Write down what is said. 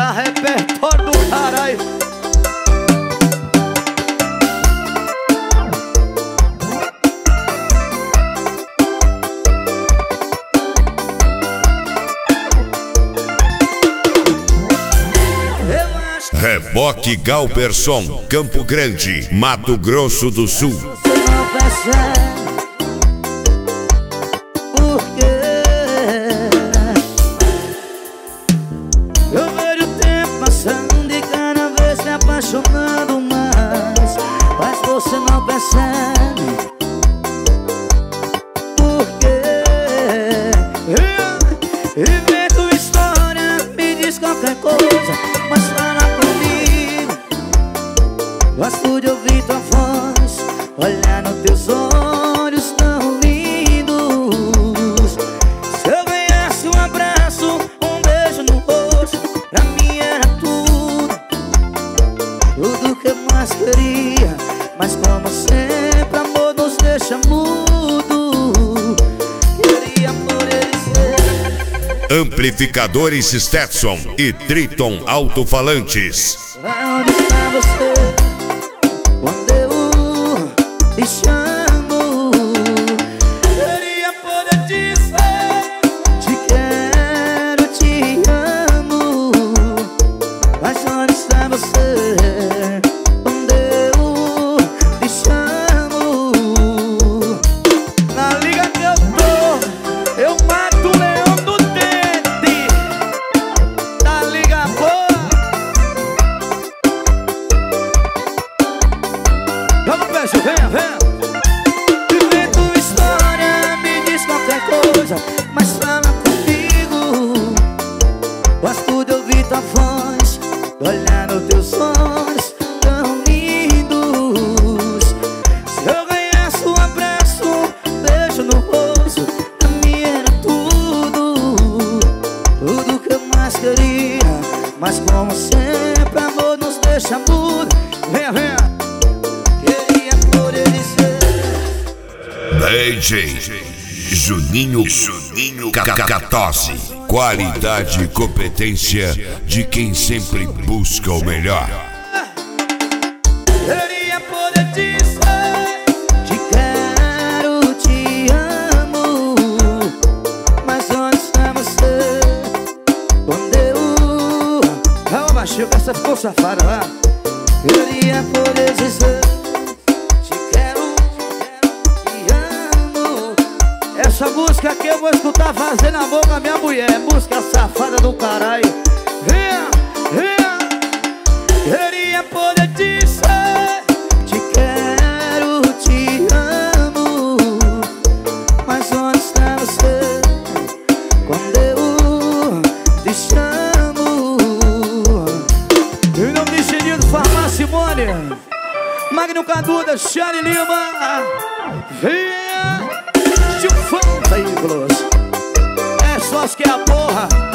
Essa repertório do caralho. Reboque Galberson, Campo Grande, Mato Grosso do Sul. Você não percebe por quê? Eu vejo o tempo passando e cada vez me apaixonando mais, mas você não percebe por quê? Invento história, me diz qualquer coisa, mas fala comigo. Gosto de ouvir tua voz, olhar nos teus olhos tão lindos. Se eu ganhasse um abraço, um beijo no rosto, pra mim era tudo, tudo que eu mais queria. Mas como sempre, amor nos deixa mudo. Queria poder dizer: Amplificadores Stetson e Triton Alto-Falantes. onde está você quando eu te chamo? Queria poder dizer: te quero, te amo. Mas onde está você quando eu te chamo? Na liga que eu tô, eu mato o leão do dente. Na liga boa. Vamos, peixe, venha, venha. Invento história, me diz qualquer coisa, mas fala comigo. Gosto de ouvir tua voz, de olhar nos teus olhos tão lindos. Se eu ganhasse um abraço, um beijo no rosto, pra mim era tudo, tudo que eu mais queria. Mas como sempre, amor nos deixa mudo. Venha, venha. Queria poder dizer: DJ Juninho Cacatosi. Qualidade e competência de quem sempre busca o melhor. queria poder dizer: te quero, te amo. Mas onde está você quando eu... Calma, baixinho, que essa ficou safada lá. Queria poder dizer: te quero, te amo. Essa música aqui eu vou escutar fazendo amor com a minha mulher. Música safada do caralho. Venha, venha. Queria poder dizer: te quero, te amo. Mas onde está você quando eu te chamo? Em nome de Geninho, Farmácia Simone, Magno Caduda, Xane Lima. Venha, Tio Fã Veículos. É só que é a porra.